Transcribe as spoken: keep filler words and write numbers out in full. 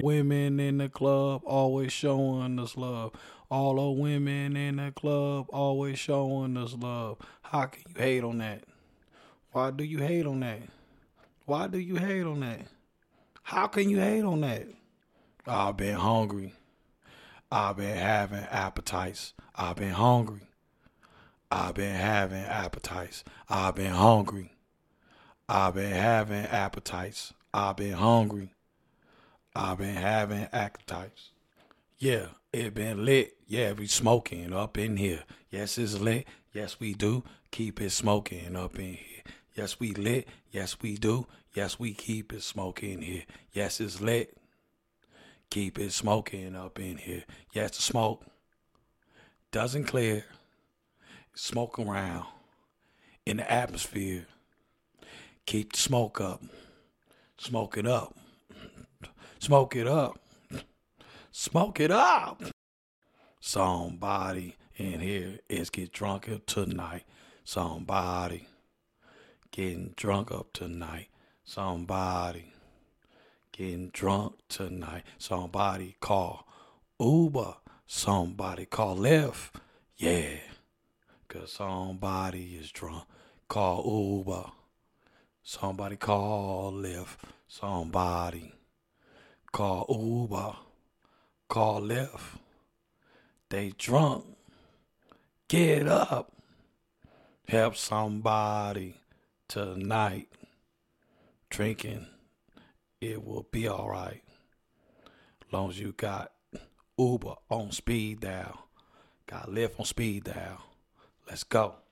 women in the club always showing us love. All the women in the club always showing us love. How can you hate on that? Why do you hate on that? Why do you hate on that? How can you hate on that? I've been hungry. I've been having appetites. I've been hungry. I've been having appetites. I've been hungry. I've been having appetites. I've been hungry. I've been having appetites. Yeah, it been lit. Yeah, we smoking up in here. Yes, it's lit. Yes, we do. Keep it smoking up in here. Yes, we lit. Yes, we do. Yes, we keep it smoking here. Yes, it's lit. Keep it smoking up in here. Yes, the smoke doesn't clear. Smoke around in the atmosphere. Keep the smoke up. Smoke it up. Smoke it up. Smoke it up. Somebody in here is get drunk up tonight. Somebody getting drunk up tonight. Somebody getting drunk tonight. Somebody call Uber. Somebody call Lyft. Yeah. Cause somebody is drunk. Call Uber. Somebody call Lyft. Somebody call Uber. Call Lyft. They drunk. Get up. Help somebody tonight. Drinking. It will be alright. Long as you got Uber on speed dial. Got Lyft on speed dial. Let's go.